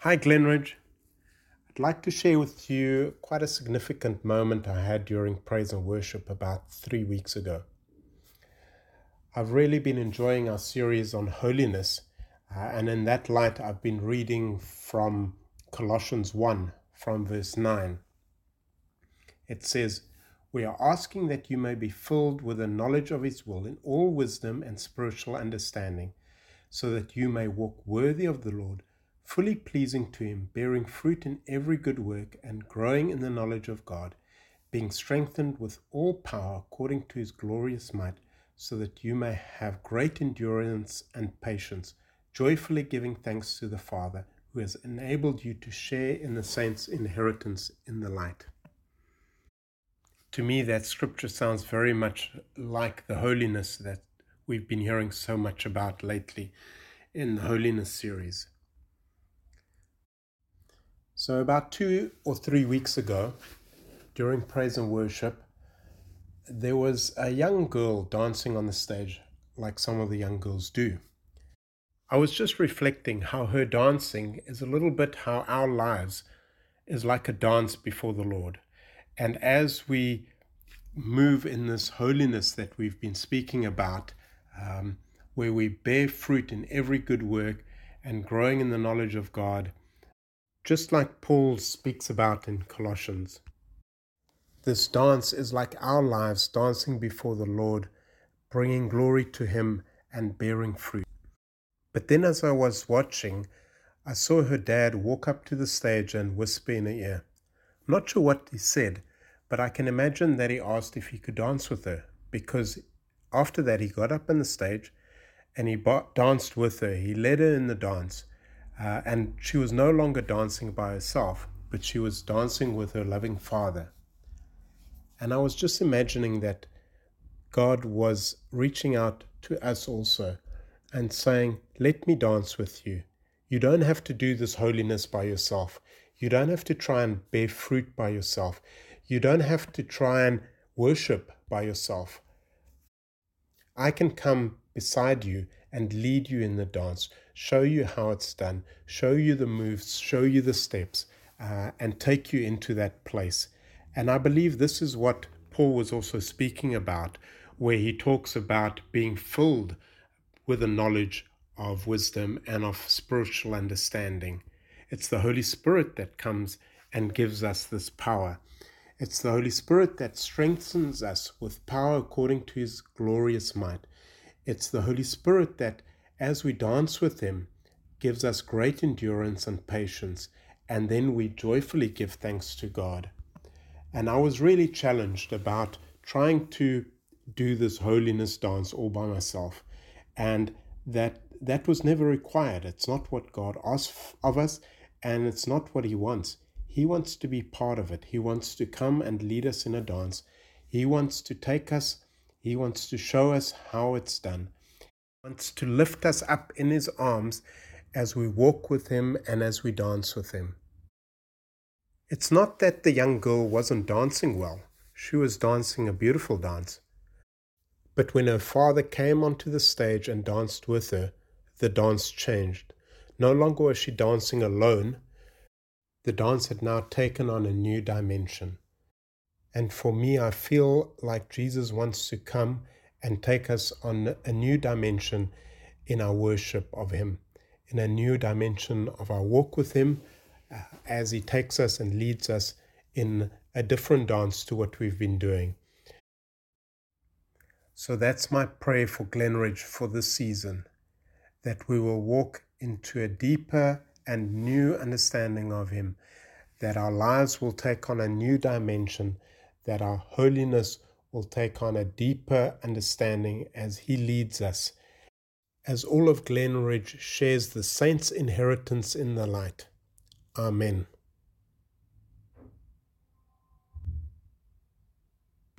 Hi, Glenridge. I'd like to share with you quite a significant moment I had during praise and worship about 3 weeks ago. I've really been enjoying our series on holiness, and in that light, I've been reading from Colossians 1, from verse 9. It says, "We are asking that you may be filled with the knowledge of His will in all wisdom and spiritual understanding, so that you may walk worthy of the Lord, fully pleasing to Him, bearing fruit in every good work and growing in the knowledge of God, being strengthened with all power according to His glorious might, so that you may have great endurance and patience, joyfully giving thanks to the Father, who has enabled you to share in the saints' inheritance in the light." To me, that scripture sounds very much like the holiness that we've been hearing so much about lately in the holiness series. So about 2 or 3 weeks ago, during praise and worship, there was a young girl dancing on the stage like some of the young girls do. I was just reflecting how her dancing is a little bit how our lives is like a dance before the Lord. And as we move in this holiness that we've been speaking about, where we bear fruit in every good work and growing in the knowledge of God, just like Paul speaks about in Colossians. This dance is like our lives dancing before the Lord, bringing glory to Him and bearing fruit. But then as I was watching, I saw her dad walk up to the stage and whisper in her ear. I'm not sure what he said, but I can imagine that he asked if he could dance with her, because after that he got up on the stage and he danced with her. He led her in the dance, and she was no longer dancing by herself, but she was dancing with her loving Father. And I was just imagining that God was reaching out to us also and saying, let me dance with you. You don't have to do this holiness by yourself. You don't have to try and bear fruit by yourself. You don't have to try and worship by yourself. I can come beside you and lead you in the dance, show you how it's done, show you the moves, show you the steps, and take you into that place. And I believe this is what Paul was also speaking about, where he talks about being filled with the knowledge of wisdom and of spiritual understanding. It's the Holy Spirit that comes and gives us this power. It's the Holy Spirit that strengthens us with power according to His glorious might. It's the Holy Spirit that, as we dance with Him, gives us great endurance and patience, and then we joyfully give thanks to God. And I was really challenged about trying to do this holiness dance all by myself, and that was never required. It's not what God asks of us, and it's not what He wants. He wants to be part of it. He wants to come and lead us in a dance. He wants to take us. He wants to show us how it's done. He wants to lift us up in His arms as we walk with Him and as we dance with Him. It's not that the young girl wasn't dancing well. She was dancing a beautiful dance. But when her father came onto the stage and danced with her, the dance changed. No longer was she dancing alone. The dance had now taken on a new dimension. And for me, I feel like Jesus wants to come and take us on a new dimension in our worship of Him, in a new dimension of our walk with Him, as He takes us and leads us in a different dance to what we've been doing. So that's my prayer for Glenridge for this season, that we will walk into a deeper and new understanding of Him, that our lives will take on a new dimension, that our holiness will take on a deeper understanding as He leads us, as all of Glenridge shares the saints' inheritance in the light. Amen.